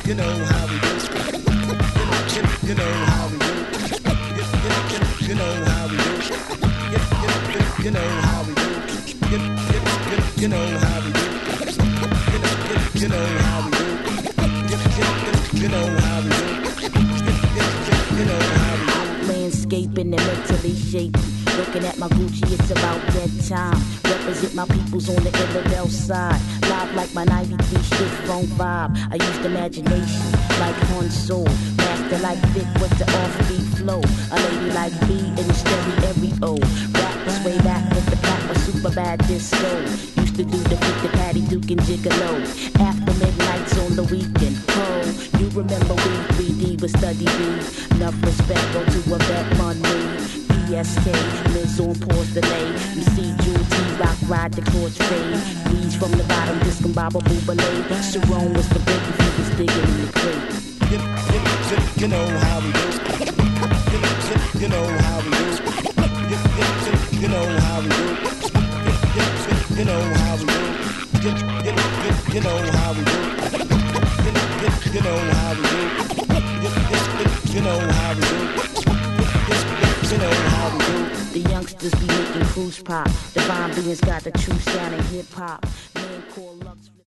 You know how we do. You know how we do. You know how we do. You know how we do. You know how we do. You know how we do. You know how we do. You know how we do. Landscaping and mentally shaking. Looking at my Gucci, it's about dead time. Represent my peoples on the Illidale side. Live like my 93 shit phone vibe. I used imagination like Han Solo. Master like Vic with the offbeat flow. A lady like B in the stereo. Rappers way back with the pack was super bad disco. Used to do the with the Patty Duke and Gigolo. After midnights on the weekend. Oh, you remember we 3D with Study B. Enough respect go to a vet money. PSK, Liz on pause delay. You see Jewel T rock ride the torch fade. Weeds from the bottom, discombobable belay. Sharon was the break if he was digging in the crate. You know how we do. You know how we do. You know how we do. You know how we do. You know how we do. You know how we do. You know how we do. You know how we do. The youngsters be making cruise pop. Divine beings got the true sound in hip hop. Man called Lux.